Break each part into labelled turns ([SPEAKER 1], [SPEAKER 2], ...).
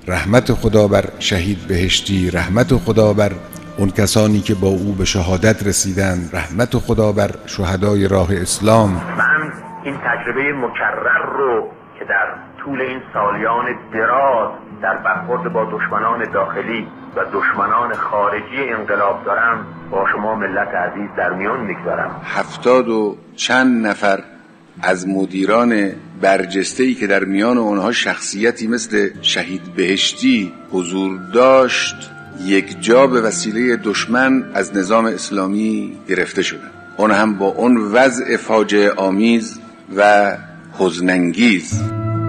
[SPEAKER 1] رحمت خدا بر شهید بهشتی، رحمت خدا بر اون کسانی که با او به شهادت رسیدند، رحمت خدا بر شهدای راه اسلام.
[SPEAKER 2] من این تجربه مکرر رو که در طول این سالیان دراز در برخورد با دشمنان داخلی و دشمنان خارجی انقلاب دارم با شما ملت عزیز در میان میگذارم.
[SPEAKER 3] 70 و چند نفر از مدیران برجسته‌ای که در میان اونها شخصیتی مثل شهید بهشتی حضور داشت، یک جا به وسیله دشمن از نظام اسلامی گرفته شدند، اون هم با اون وضع فاجعه آمیز و حزن‌انگیز.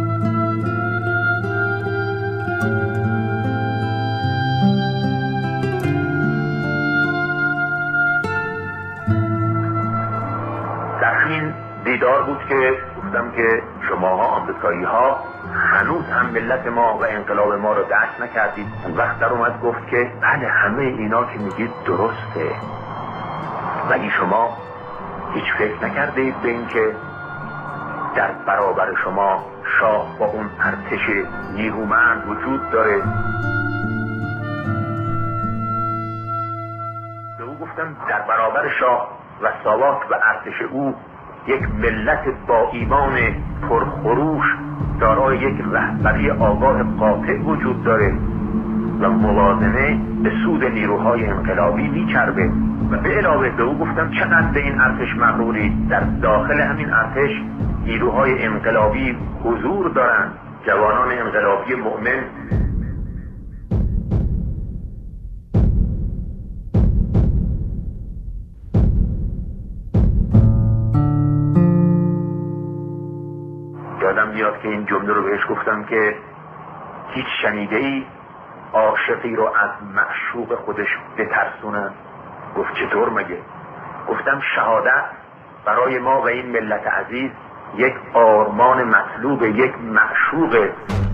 [SPEAKER 2] در این دیدار بود که گفتم که شماها آمریکایی‌ها هنوز هم ملت ما و انقلاب ما رو درک نکردید. اون وقت در اومد گفت که بله همه اینا که میگید درسته، ولی شما هیچ فکر نکردید به این که در برابر شما شاه با اون ارتش نیرومند وجود داره. به او گفتم در برابر شاه و ساواک و ارتش او یک ملت با ایمان پرخروش دارای یک رهبری آگاه قاطع وجود داره و موازنه به سود نیروهای انقلابی میچربه. و به علاوه به او گفتم چقدر به این ارتش مغروری، در داخل همین ارتش نیروهای انقلابی حضور دارند، جوانان انقلابی مؤمن. یادم میاد که این جمله رو بهش گفتم که هیچ شنیده‌ای عاشقی رو از معشوق خودش بترسونن؟ گفت چطور مگه؟ گفتم شهادت برای ما و این ملت عزیز یک آرمان مطلوب، یک معشوقه.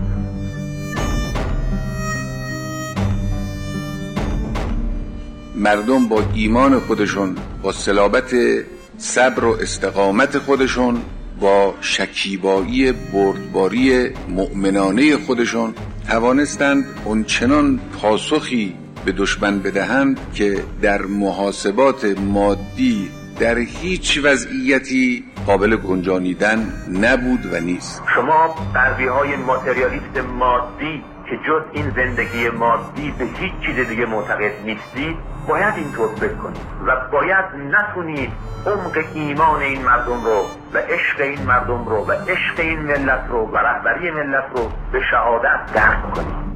[SPEAKER 3] مردم با ایمان خودشون، با صلابت صبر و استقامت خودشون، با شکیبایی بردباری مؤمنانه خودشون توانستند اونچنان پاسخی به دشمن بدهند که در محاسبات مادی در هیچ وضعیتی قابل گنجانیدن نبود و نیست.
[SPEAKER 2] شما غربی‌های ماتریالیست مادی که جز این زندگی مادی به هیچ چیز دیگه معتقد نیستید، باید اینطور فکر کنید و باید نتونید عمق ایمان این مردم رو و عشق این مردم رو و عشق این ملت رو و رهبری ملت رو به شهادت درک کنید.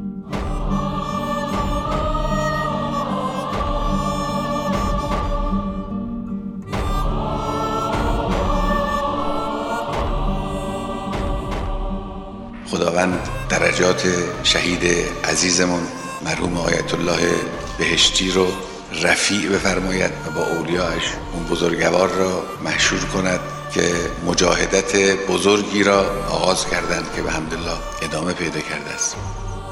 [SPEAKER 3] خداوند درجات شهید عزیزمون مرحوم آیت الله بهشتی رو رفیع بفرماید و با اولیاءش اون بزرگوار را محشور کند که مجاهدت بزرگی را آغاز کردند که به حمدالله ادامه پیدا کرده است.